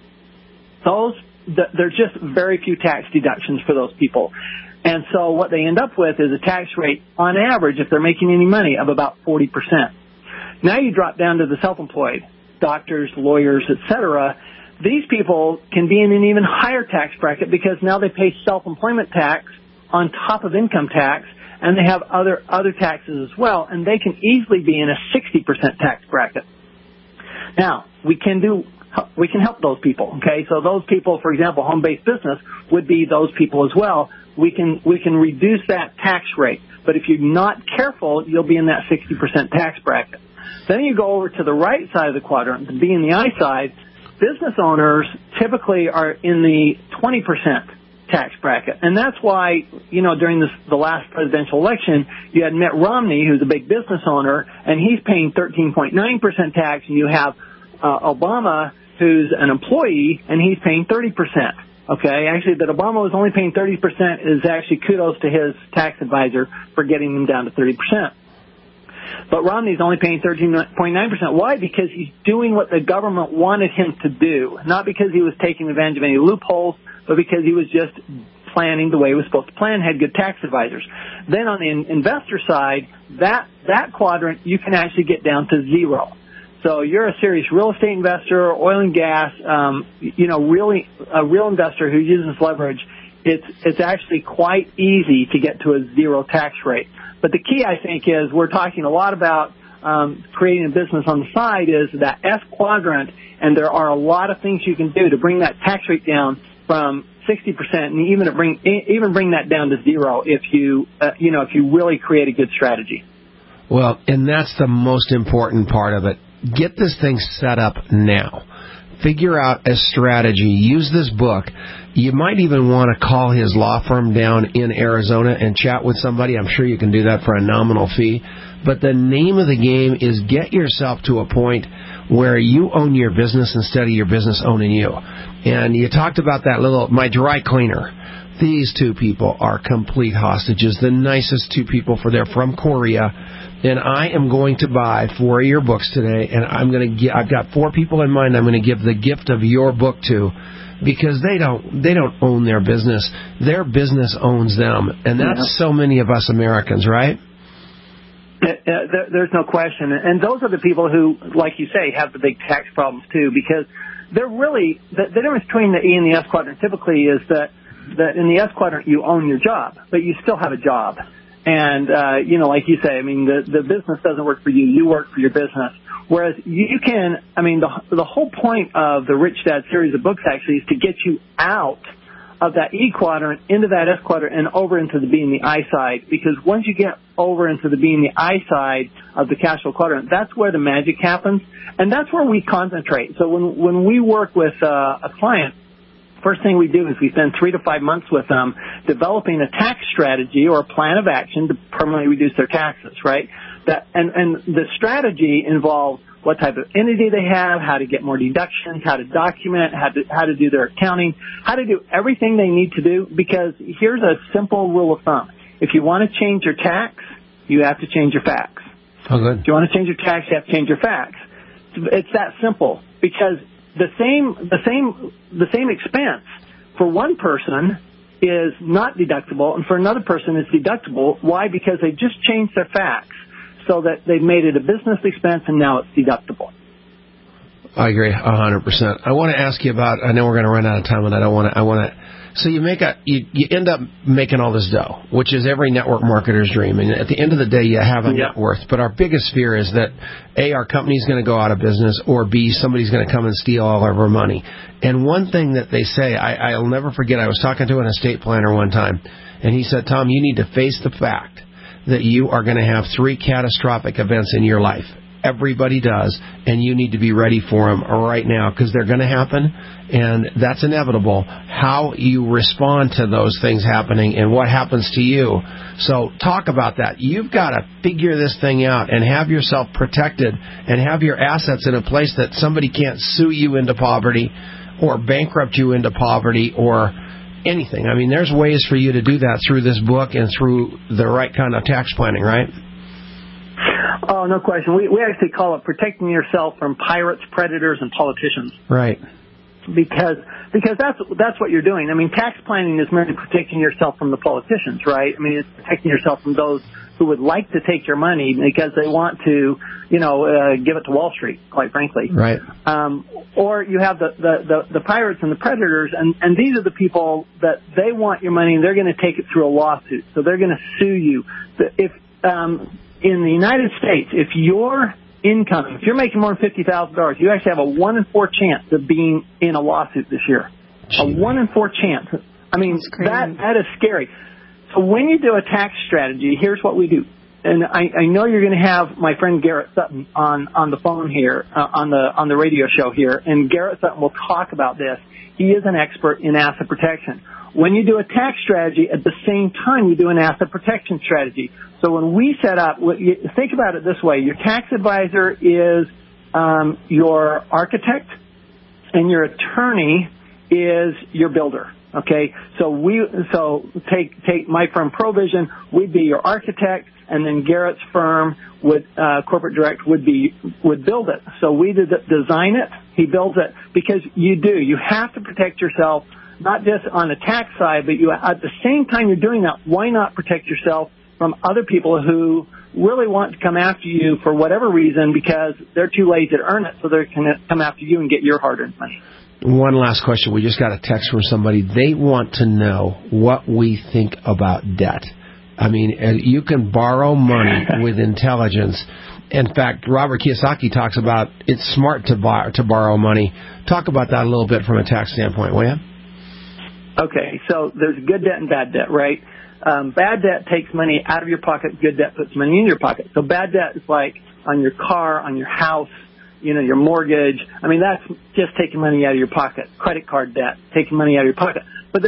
Speaker 4: there's just very few tax deductions for those people. And so what they end up with is a tax rate, on average, if they're making any money, of about 40%. Now you drop down to the self-employed, doctors, lawyers, etc. These people can be in an even higher tax bracket because now they pay self-employment tax on top of income tax, and they have other taxes as well, and they can easily be in a 60% tax bracket. Now, we can help those people, okay? So those people, for example, home-based business would be those people as well. We can reduce that tax rate, but if you're not careful, you'll be in that 60% tax bracket. Then you go over to the right side of the quadrant, the B and the I side. Business owners typically are in the 20% tax bracket, and that's why, during the last presidential election, you had Mitt Romney, who's a big business owner, and he's paying 13.9% tax, and you have Obama, who's an employee, and he's paying 30%. Okay, actually, that Obama was only paying 30% is actually kudos to his tax advisor for getting them down to 30%. But Romney's only paying 13.9%. Why? Because he's doing what the government wanted him to do, not because he was taking advantage of any loopholes, but because he was just planning the way he was supposed to plan, had good tax advisors. Then on the investor side, that quadrant, you can actually get down to zero. So you're a serious real estate investor, oil and gas, really a real investor who uses leverage. It's actually quite easy to get to a zero tax rate. But the key, I think, is we're talking a lot about creating a business on the side is that S quadrant, and there are a lot of things you can do to bring that tax rate down from 60% and even bring that down to zero if you really create a good strategy.
Speaker 2: Well, and that's the most important part of it. Get this thing set up now. Figure out a strategy. Use this book. You might even want to call his law firm down in Arizona and chat with somebody. I'm sure you can do that for a nominal fee. But the name of the game is get yourself to a point where you own your business instead of your business owning you. And you talked about that my dry cleaner. These two people are complete hostages, the nicest two people they're from Korea. And I am going to buy 4 of your books today, and I've got 4 people in mind I'm going to give the gift of your book to, because they don't own their business. Their business owns them. And that's so many of us Americans, right?
Speaker 4: There's no question. And those are the people who, like you say, have the big tax problems too, because they're really, the difference between the E and the S quadrant typically is that in the S quadrant you own your job, but you still have a job. And, like you say, I mean, the business doesn't work for you. You work for your business. Whereas you can, I mean, the whole point of the Rich Dad series of books actually is to get you out of that E quadrant into that S quadrant and over into the B and the I side. Because once you get over into the B and the I side of the cash flow quadrant, that's where the magic happens. And that's where we concentrate. So when we work with a client, first thing we do is we spend 3 to 5 months with them developing a tax strategy or a plan of action to permanently reduce their taxes, right? And the strategy involves what type of entity they have, how to get more deductions, how to document, how to do their accounting, how to do everything they need to do, because here's a simple rule of thumb. If you want to change your tax, you have to change your facts.
Speaker 2: Oh, good.
Speaker 4: If you want to change your tax, you have to change your facts. It's that simple, because the same expense for one person is not deductible, and for another person it's deductible. Why? Because they just changed their facts so that they've made it a business expense, and now it's deductible.
Speaker 2: I agree 100%. I want to ask you about, I know we're going to run out of time, and I want to, so you end up making all this dough, which is every network marketer's dream. And at the end of the day, you have a net worth. But our biggest fear is that, A, our company's going to go out of business, or B, somebody's going to come and steal all of our money. And one thing that they say, I'll never forget, I was talking to an estate planner one time, and he said, Tom, you need to face the fact that you are going to have 3 catastrophic events in your life. Everybody does, and you need to be ready for them right now, because they're going to happen, and that's inevitable. How you respond to those things happening and what happens to you. So talk about that. You've got to figure this thing out and have yourself protected and have your assets in a place that somebody can't sue you into poverty or bankrupt you into poverty or anything. I mean, there's ways for you to do that through this book and through the right kind of tax planning, right?
Speaker 4: Oh, no question. We actually call it protecting yourself from pirates, predators, and politicians.
Speaker 2: Right.
Speaker 4: Because that's what you're doing. I mean, tax planning is merely protecting yourself from the politicians, right? I mean, it's protecting yourself from those who would like to take your money because they want to, give it to Wall Street, quite frankly.
Speaker 2: Right.
Speaker 4: Or you have the pirates and the predators, and these are the people that they want your money, and they're going to take it through a lawsuit. So they're going to sue you. In the United States, if your income, if you're making more than $50,000, you actually have a 1 in 4 chance of being in a lawsuit this year. A 1 in 4 chance. I mean, that is scary. So when you do a tax strategy, here's what we do. And I know you're going to have my friend Garrett Sutton on the phone here, on the radio show here, and Garrett Sutton will talk about this. He is an expert in asset protection. When you do a tax strategy, at the same time you do an asset protection strategy. So when we set up, think about it this way. Your tax advisor is your architect, and your attorney is your builder. Okay? So take my firm Provision, we'd be your architect, and then Garrett's firm Corporate Direct would build it. So we design it, he builds it, because you have to protect yourself, not just on the tax side, but at the same time you're doing that, why not protect yourself from other people who really want to come after you for whatever reason because they're too lazy to earn it, so they're going to come after you and get your hard-earned money.
Speaker 2: One last question. We just got a text from somebody. They want to know what we think about debt. I mean, you can borrow money with intelligence. In fact, Robert Kiyosaki talks about it's smart to borrow money. Talk about that a little bit from a tax standpoint, will you?
Speaker 4: Okay, so there's good debt and bad debt, right? Bad debt takes money out of your pocket. Good debt puts money in your pocket. So bad debt is like on your car, on your house, your mortgage. I mean, that's just taking money out of your pocket. Credit card debt, taking money out of your pocket.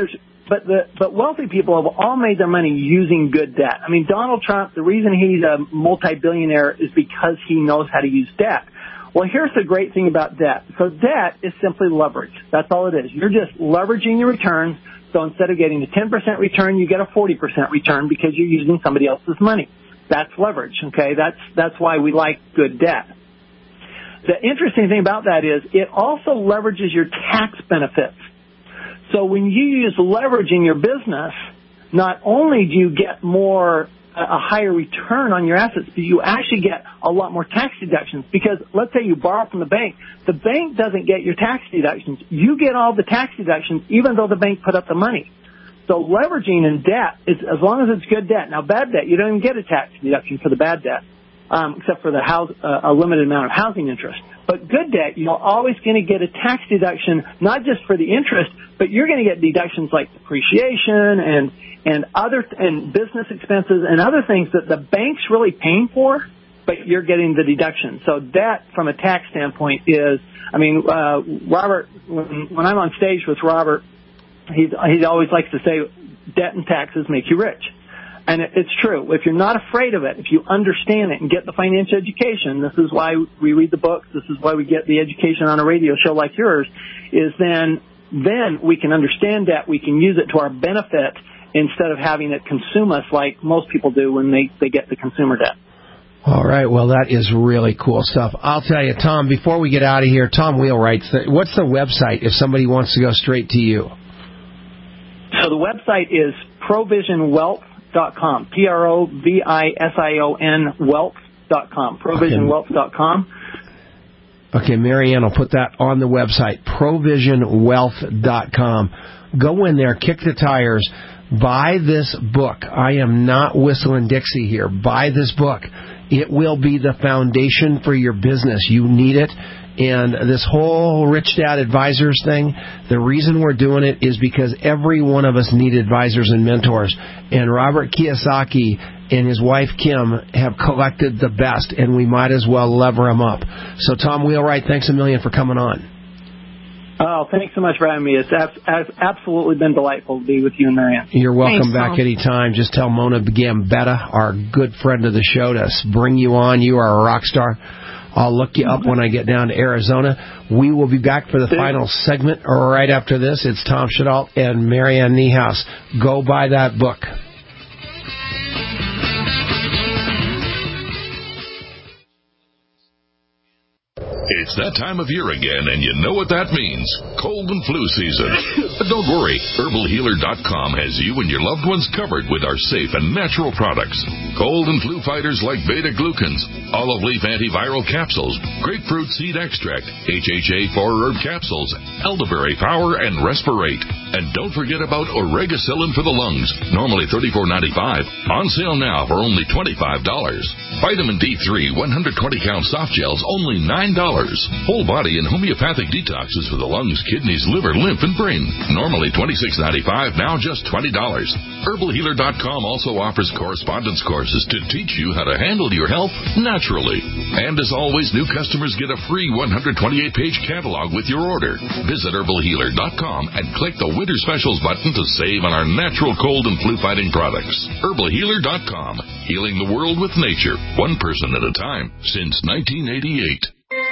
Speaker 4: But wealthy people have all made their money using good debt. I mean, Donald Trump, the reason he's a multi-billionaire is because he knows how to use debt. Well, here's the great thing about debt. So debt is simply leverage. That's all it is. You're just leveraging your returns. So instead of getting a 10% return, you get a 40% return because you're using somebody else's money. That's leverage, okay? That's why we like good debt. The interesting thing about that is it also leverages your tax benefits. So when you use leverage in your business, not only do you get a higher return on your assets, but you actually get a lot more tax deductions. Because let's say you borrow from the bank doesn't get your tax deductions. You get all the tax deductions even though the bank put up the money. So leveraging in debt is, as long as it's good debt. Now, bad debt, you don't even get a tax deduction for the bad debt, except for the a limited amount of housing interest. But good debt, you're always going to get a tax deduction, not just for the interest, but you're going to get deductions like depreciation and business expenses and other things that the bank's really paying for, but you're getting the deduction. So that, from a tax standpoint, is, Robert, when I'm on stage with Robert, he always likes to say, debt and taxes make you rich. And it's true. If you're not afraid of it, if you understand it and get the financial education, this is why we read the books, this is why we get the education on a radio show like yours, is then we can understand that, we can use it to our benefit instead of having it consume us like most people do when they get the consumer debt.
Speaker 2: All right, well, that is really cool stuff. I'll tell you, Tom, before we get out of here, Tom Wheelwright, what's the website if somebody wants to go straight to you?
Speaker 4: So the website is provisionwealth.com, PROVISION wealth.com, provisionwealth.com.
Speaker 2: Okay, Marianne will put that on the website, provisionwealth.com. Go in there, kick the tires, buy this book. I am not whistling Dixie here. Buy this book. It will be the foundation for your business. You need it. And this whole Rich Dad Advisors thing, the reason we're doing it is because every one of us need advisors and mentors. And Robert Kiyosaki and his wife Kim have collected the best, and we might as well lever them up. So Tom Wheelwright, thanks a million for coming on.
Speaker 4: Oh, thanks so much for having me. It's absolutely been delightful to be with you and Marianne.
Speaker 2: You're welcome.
Speaker 3: Thanks,
Speaker 2: back anytime. Just tell Mona Gambetta, our good friend of the show, to bring you on. You are a rock star. I'll look you up when I get down to Arizona. We will be back for the final segment right after this. It's Tom Shadalt and Marianne Niehaus. Go buy that book.
Speaker 14: It's that time of year again, and you know what that means. Cold and flu season. But don't worry. HerbalHealer.com has you and your loved ones covered with our safe and natural products. Cold and flu fighters like beta-glucans, olive leaf antiviral capsules, grapefruit seed extract, HHA 4-herb capsules, elderberry power, and Respirate. And don't forget about Oregacillin for the lungs, normally $34.95. On sale now for only $25. Vitamin D3 120-count soft gels, only $9. Whole body and homeopathic detoxes for the lungs, kidneys, liver, lymph, and brain. Normally $26.95, now just $20. HerbalHealer.com also offers correspondence courses to teach you how to handle your health naturally. And as always, new customers get a free 128-page catalog with your order. Visit HerbalHealer.com and click the Winter Specials button to save on our natural cold and flu-fighting products. HerbalHealer.com, healing the world with nature, one person at a time, since 1988.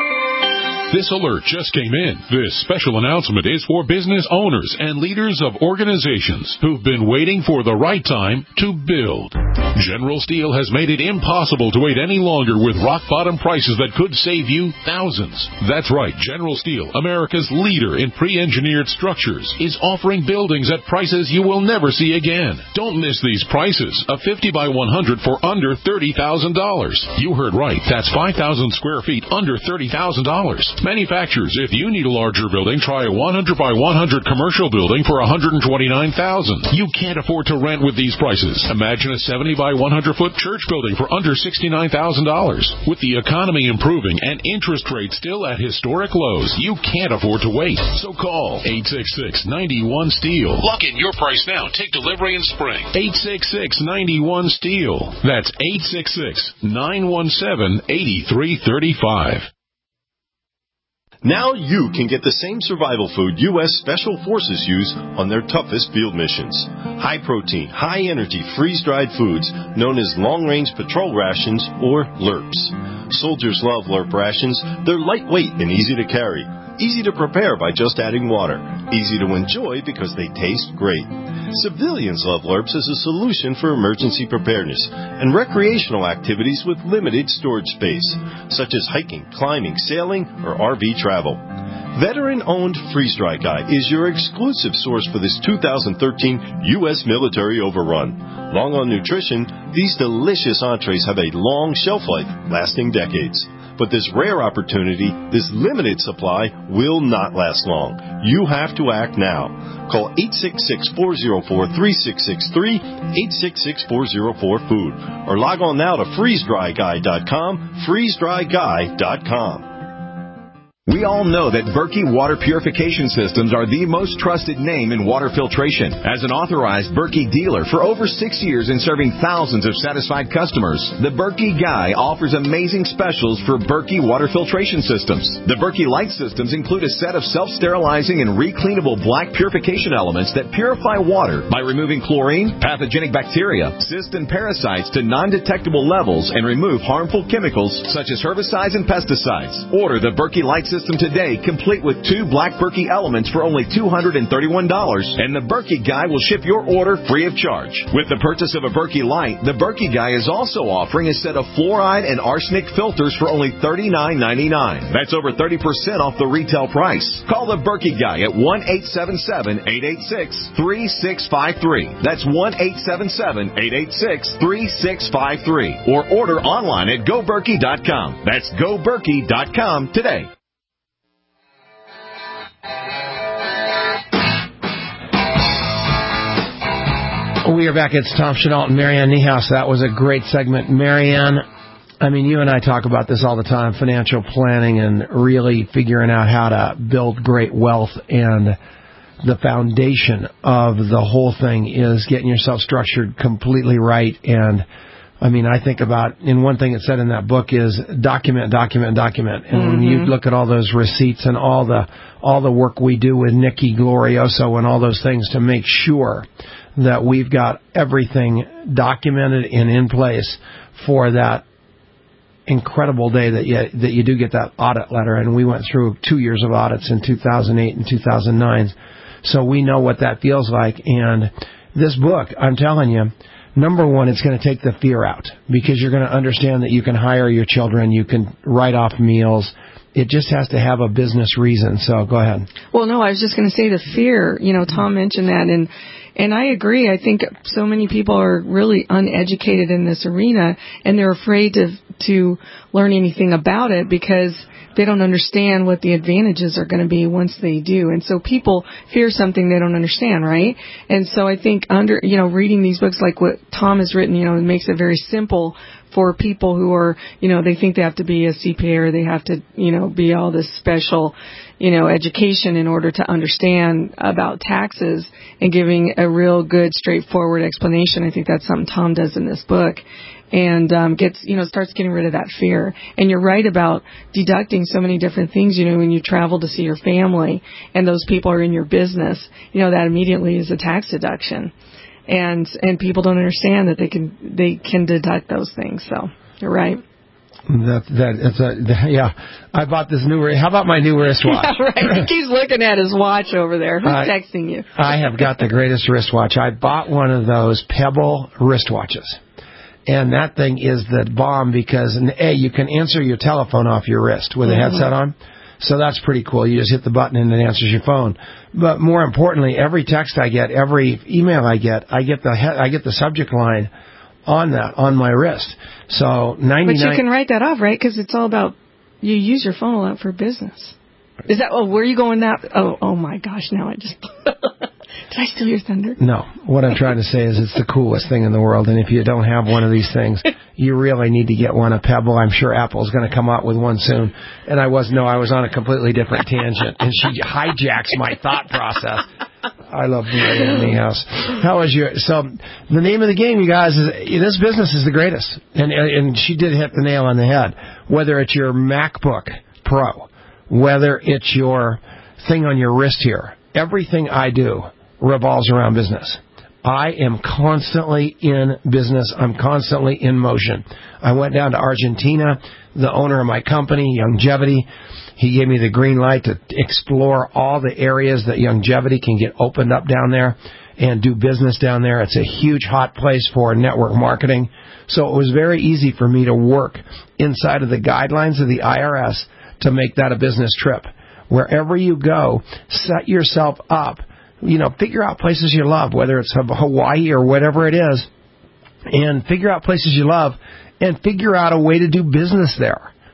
Speaker 15: This alert just came in. This special announcement is for business owners and leaders of organizations who've been waiting for the right time to build. General Steel has made it impossible to wait any longer with rock-bottom prices that could save you thousands. That's right, General Steel, America's leader in pre-engineered structures, is offering buildings at prices you will never see again. Don't miss these prices. A 50 by 100 for under $30,000. You heard right. That's 5,000 square feet under $30,000. Manufacturers, if you need a larger building, try a 100 by 100 commercial building for $129,000. You can't afford to rent with these prices. Imagine a 70 by 100 foot church building for under $69,000. With the economy improving and interest rates still at historic lows, you can't afford to wait. So call 866-91-STEEL. Lock in your price now. Take delivery in spring. 866-91-STEEL. That's 866-917-8335.
Speaker 13: Now you can get the same survival food U.S. Special Forces use on their toughest field missions. High-protein, high-energy, freeze-dried foods known as long-range patrol rations, or LRPs. Soldiers love LRP rations. They're lightweight and easy to carry. Easy to prepare by just adding water. Easy to enjoy because they taste great. Civilians love LRPs as a solution for emergency preparedness and recreational activities with limited storage space, such as hiking, climbing, sailing, or RV travel. Veteran-owned Freeze Dry Guy is your exclusive source for this 2013 U.S. military overrun. Long on nutrition, these delicious entrees have a long shelf life, lasting decades.
Speaker 16: But this rare opportunity, this limited supply, will not last long. You have to act now. Call 866-404-3663, 866-404-FOOD, or log on now to freezedryguy.com, freezedryguy.com.
Speaker 17: We all know that Berkey Water Purification Systems are the most trusted name in water filtration. As an authorized Berkey dealer for over 6 years and serving thousands of satisfied customers, the Berkey Guy offers amazing specials for Berkey Water Filtration Systems. The Berkey Light Systems include a set of self-sterilizing and recleanable black purification elements that purify water by removing chlorine, pathogenic bacteria, cysts, and parasites to non-detectable levels and remove harmful chemicals such as herbicides and pesticides. Order the Berkey Light System today, complete with 2 black Berkey elements for only $231, and the Berkey Guy will ship your order free of charge. With the purchase of a Berkey Light, the Berkey Guy is also offering a set of fluoride and arsenic filters for only $39.99. That's over 30% off the retail price. Call the Berkey Guy at 1-877-886-3653. That's 1-877-886-3653. Or order online at GoBerkey.com. That's GoBerkey.com today.
Speaker 2: We are back. It's Tom Chenault and Marianne Niehaus. That was a great segment. Marianne, I mean, you and I talk about this all the time, financial planning and really figuring out how to build great wealth. And the foundation of the whole thing is getting yourself structured completely right. And, I mean, I think about, and one thing it said in that book is document. And when you look at all those receipts and all the work we do with Nikki Glorioso and all those things to make sure that we've got everything documented and in place for that incredible day that you do get that audit letter. And we went through 2 years of audits in 2008 and 2009, so we know what that feels like. And this book, I'm telling you, number one, it's going to take the fear out, because you're going to understand that you can hire your children, you can write off meals. It just has to have a business reason. So go ahead.
Speaker 3: Well, no, I was just going to say the fear. You know, Tom mentioned that, and I agree. I think so many people are really uneducated in this arena, and they're afraid to learn anything about it because they don't understand what the advantages are going to be once they do. And so people fear something they don't understand, right? And so I think reading these books like what Tom has written, it makes it very simple for people who are, they think they have to be a CPA or they have to, be all this special, education in order to understand about taxes, and giving a real good, straightforward explanation. I think that's something Tom does in this book. And starts getting rid of that fear. And you're right about deducting so many different things. When you travel to see your family and those people are in your business, that immediately is a tax deduction. And people don't understand that they can deduct those things. So you're right. I bought this new. How about my new wristwatch? Yeah, right. He keeps looking at his watch over there. Who's texting you?
Speaker 2: I have got the greatest wristwatch. I bought one of those Pebble wristwatches. And that thing is the bomb because, you can answer your telephone off your wrist with a headset on. So that's pretty cool. You just hit the button and it answers your phone. But more importantly, every text I get, every email I get the subject line on my wrist. So 99.
Speaker 3: But you can write that off, right? Because it's all about, you use your phone a lot for business. Is that, where are you going now? Oh my gosh, now I just... Did I steal your thunder?
Speaker 2: No. What I'm trying to say is it's the coolest thing in the world, and if you don't have one of these things, you really need to get one, a Pebble. I'm sure Apple's going to come out with one soon. And I was on a completely different tangent, and she hijacks my thought process. I love Marianne Niehaus. So the name of the game, you guys, is this business is the greatest. And she did hit the nail on the head. Whether it's your MacBook Pro, whether it's your thing on your wrist here, everything I do revolves around business. I am constantly in business. I'm constantly in motion. I went down to Argentina. The owner of my company, Youngevity, he gave me the green light to explore all the areas that Youngevity can get opened up down there and do business down there. It's a huge hot place for network marketing. So it was very easy for me to work inside of the guidelines of the IRS to make that a business trip. Wherever you go, set yourself up. Figure out places you love, whether it's Hawaii or whatever it is, and figure out places you love and figure out a way to do business there.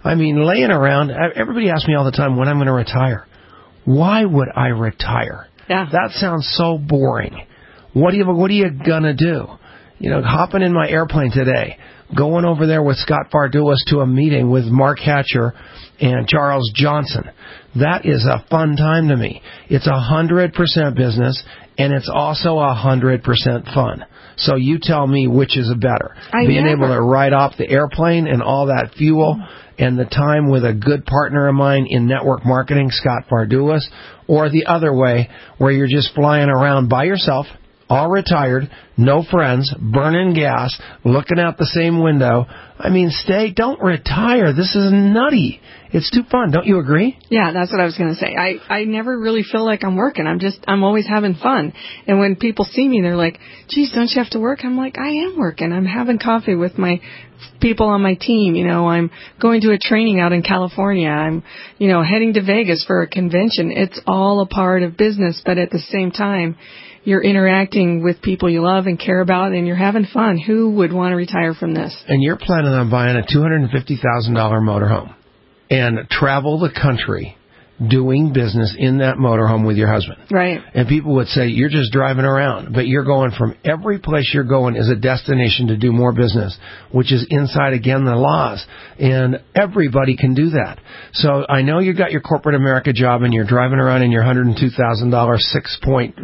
Speaker 2: I mean, laying around. Everybody asks me all the time when I'm going to retire. Why would I retire?
Speaker 3: Yeah.
Speaker 2: That sounds so boring. What are you going to do? You know, hopping in my airplane today, going over there with Scott Fardulis to a meeting with Mark Hatcher and Charles Johnson. That is a fun time to me. It's 100% business, and it's also 100% fun. So you tell me which is better. Being able to ride off the airplane and all that fuel and the time with a good partner of mine in network marketing, Scott Fardulis, or the other way where you're just flying around by yourself, all retired, no friends, burning gas, looking out the same window. I mean, don't retire. This is nutty. It's too fun. Don't you agree?
Speaker 3: Yeah, that's what I was going to say. I never really feel like I'm working. I'm always having fun. And when people see me, they're like, geez, don't you have to work? I'm like, I am working. I'm having coffee with my people on my team. You know, I'm going to a training out in California. I'm, heading to Vegas for a convention. It's all a part of business, but at the same time, you're interacting with people you love and care about, and you're having fun. Who would want to retire from this?
Speaker 2: And you're planning on buying a $250,000 motorhome and travel the country doing business in that motorhome with your husband.
Speaker 3: Right.
Speaker 2: And people would say, you're just driving around, but you're going from every place you're going is a destination to do more business, which is inside, again, the laws. And everybody can do that. So I know you got your corporate America job and you're driving around in your $102,000 6-point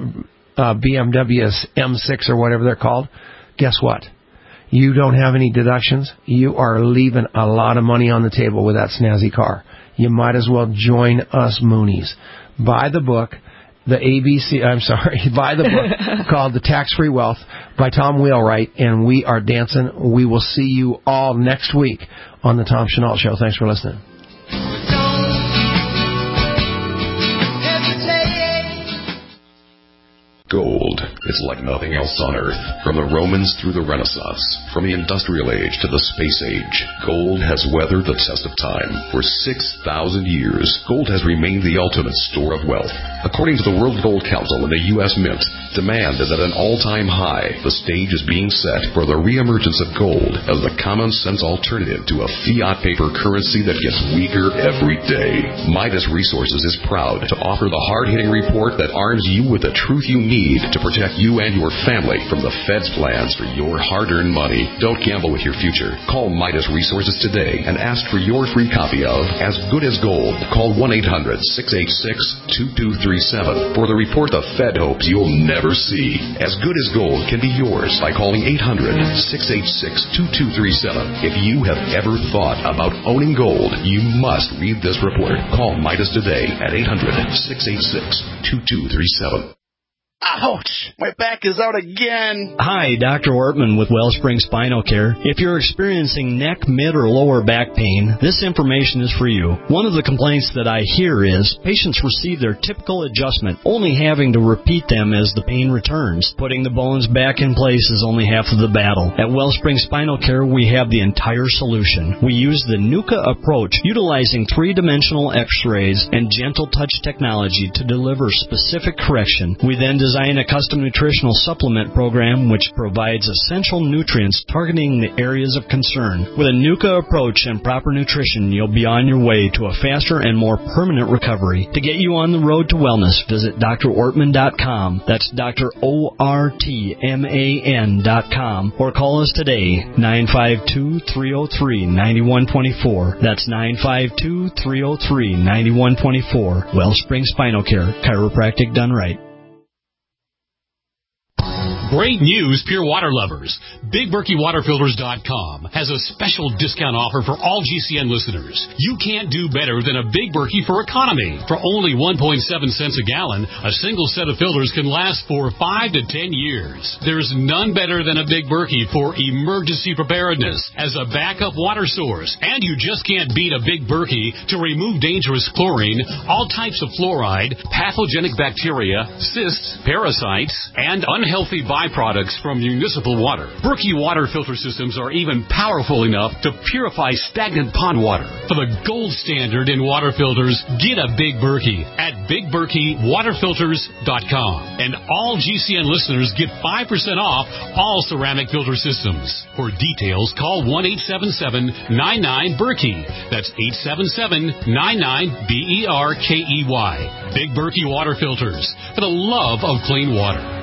Speaker 2: BMW M6 or whatever they're called. Guess what? You don't have any deductions. You are leaving a lot of money on the table with that snazzy car. You might as well join us Moonies. Buy the book, buy the book called The Tax-Free Wealth by Tom Wheelwright, and we are dancing. We will see you all next week on the Tom Chenault Show. Thanks for listening.
Speaker 5: Gold is like nothing else on Earth. From the Romans through the Renaissance, from the Industrial Age to the Space Age, gold has weathered the test of time. For 6,000 years, gold has remained the ultimate store of wealth. According to the World Gold Council and the U.S. Mint, demand is at an all-time high. The stage is being set for the reemergence of gold as the common-sense alternative to a fiat paper currency that gets weaker every day. Midas Resources is proud to offer the hard-hitting report that arms you with the truth you need to protect you and your family from the Fed's plans for your hard-earned money. Don't gamble with your future. Call Midas Resources today and ask for your free copy of As Good as Gold. Call 1-800-686-2237 for the report the Fed hopes you'll never see. As Good as Gold can be yours by calling 800-686-2237. If you have ever thought about owning gold, you must read this report. Call Midas today at 800-686-2237.
Speaker 18: Ouch! My back is out again.
Speaker 19: Hi, Dr. Ortman with Wellspring Spinal Care. If you're experiencing neck, mid, or lower back pain, this information is for you. One of the complaints that I hear is patients receive their typical adjustment, only having to repeat them as the pain returns. Putting the bones back in place is only half of the battle. At Wellspring Spinal Care, we have the entire solution. We use the NUCA approach, utilizing three-dimensional x-rays and gentle touch technology to deliver specific correction. We then design a custom nutritional supplement program which provides essential nutrients targeting the areas of concern. With a NUCA approach and proper nutrition, you'll be on your way to a faster and more permanent recovery. To get you on the road to wellness, visit drortman.com. That's drortman.com. Or call us today, 952-303-9124. That's 952-303-9124. Wellspring Spinal Care, chiropractic done right.
Speaker 20: Great news, pure water lovers. BigBerkeyWaterFilters.com has a special discount offer for all GCN listeners. You can't do better than a Big Berkey for economy. For only 1.7 cents a gallon, a single set of filters can last for 5 to 10 years. There's none better than a Big Berkey for emergency preparedness as a backup water source. And you just can't beat a Big Berkey to remove dangerous chlorine, all types of fluoride, pathogenic bacteria, cysts, parasites, and unhealthy body byproducts from municipal water. Berkey water filter systems are even powerful enough to purify stagnant pond water. For the gold standard in water filters, get a Big Berkey at BigBerkeyWaterFilters.com. And all GCN listeners get 5% off all ceramic filter systems. For details, call 1-877-99-BERKEY. That's 877-99-BERKEY. Big Berkey Water Filters, for the love of clean water.